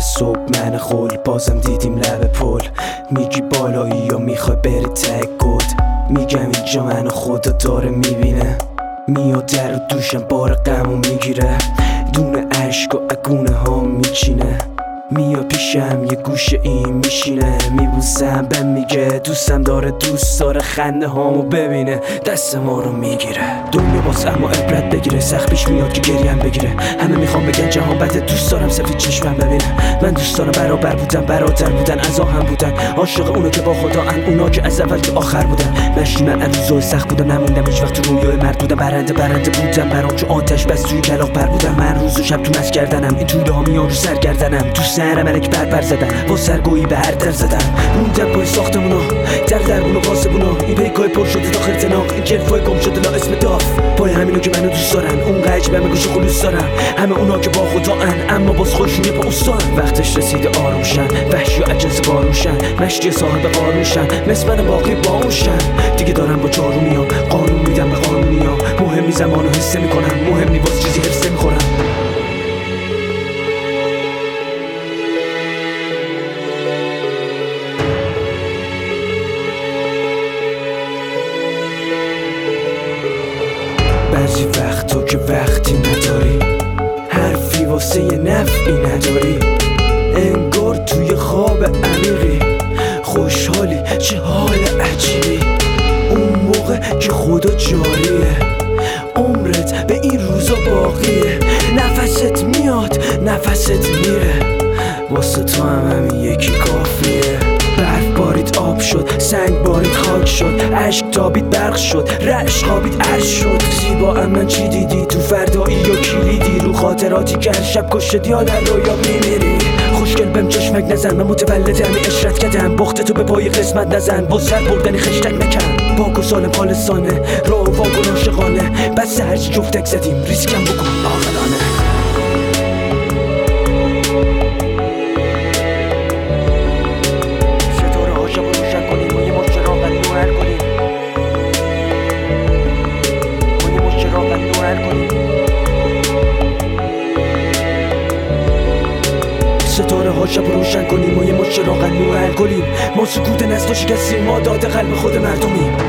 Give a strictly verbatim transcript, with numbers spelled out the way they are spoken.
صبح من خول بازم دیدیم لب پل. میگی بالایی یا میخوای بری ته گود. میگم اینجا منو خدا داره میبینه. میاد در و دوشم بار غمو میگیره. دونه عشق و اگونه ها میچینه. میاد پیشم یه گوشه این میشینه. میبوسم بهم میگه دوستم داره، دوست داره خنده هامو ببینه. دست ما رو میگیره دنیا واسه اما عبرت بگیره. سخت پیش میاد که گریم بگیره. همه میخوام بگن جهان بده، دوست دارم سفید چشمم ببینه. من دوست دارم برابر بودن، برادر بودن، از آهم بودن. عاشق اونا که با خدا ان، اونا که از اول که آخر بودن. مشتی من روزای سخت بودم، نموندم هیچ وقت تو رویای مرد بودم. برنده برنده بودم برام چون آتش بس توی کلاغ پر بودم. من روز و شب تو مس کردنم، این طوله ها میان رو سر گردنم. دوست نرم ملک بر بر زدن، با سرگویی به هر در زدن. موندم پای ساختمونا، در دربونا قاسبونا. این پیکای پر شده داخل تناق، این جلفای گم شده لا اسم داف. پای همینو که منو دوست دارن، اون قج به گوش خلوص دارن. همه اونا که با خدا ان، اما باز خودشون یه پا استان. وقتش رسیده آرومشن، وحشی و عجز بارونشن. مشتی صاحب قانونشن، مثل من باقی باونشن. دیگه دارم با جارو میام، قانون میدم به قانونیا. مهمی زمانو حسه میکنم، مهم نی باز چیزی حفظه میخورم. بعضی وقتا که وقتی نداری، حرفی واسه یه نفعی نداری. انگار توی خواب عمیقی، خوشحالی چه حال عجیبی. اون موقع که خدا جاریه، عمرت به این روزا باقیه. نفست میاد نفست میره، واسه تو هم همین یکی کافیه. برف بارید آب شد، سنگ بارید خاک شد. عشق تابید برق شد، رعش خوابید عرش شد. زیبا من چی دیدی تو فردایی یا کلیدی؟ رو خاطراتی که هر شب کشت یا در رویا میمیری. خوشگل بهم چشمک نزن، من متولد همین اشرت کردم. بخت تو به پای قسمت نزن، با سر بردنی خشتک نکن. پاک و سالم خالصانه، راه و واگن عاشقانه. بس هرچی جفتک زدیم، ریسکم بکن عاقلانه. ستاره ها شب روشن کنیم و یه مشت راغن نور حل کنیم. ما سکوت نسل و شکستیم، ما داده قلب خود مردمیم.